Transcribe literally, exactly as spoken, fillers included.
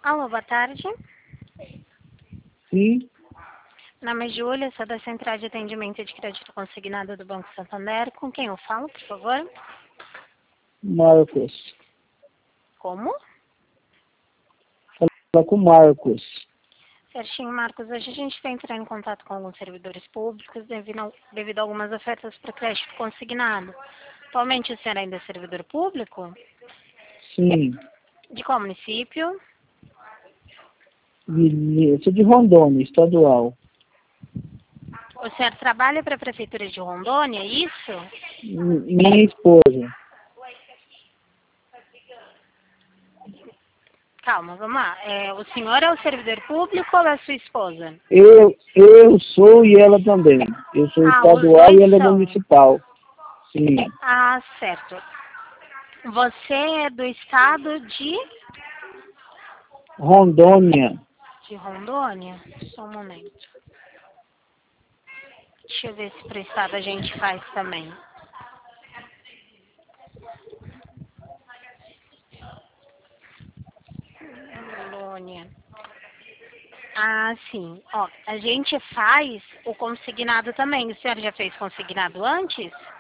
Alô, boa tarde. Sim, Meu nome é Júlia, sou da Central de Atendimento de Crédito Consignado do Banco Santander. Com quem eu falo, por favor? Marcos. Como? Fala com Marcos. Certinho, Marcos. Hoje a gente está entrando em contato com alguns servidores públicos devido a, devido a algumas ofertas para crédito consignado. Atualmente o senhor ainda é servidor público? Sim, De qual município? de- sou de Rondônia, estadual. O senhor trabalha para a Prefeitura de Rondônia, é isso? M- Minha esposa. Calma, vamos lá. É, o senhor é o servidor público ou é a sua esposa? Eu, eu sou e ela também. Eu sou Ah, os estadual dois e ela é são. municipal. Sim, Ah, certo. Você é do estado de, Rondônia. de Rondônia? Só um momento. Deixa eu ver se para o estado a gente faz também. Rondônia. Ah, sim. Ó, a gente faz o consignado também. O senhor já fez consignado antes?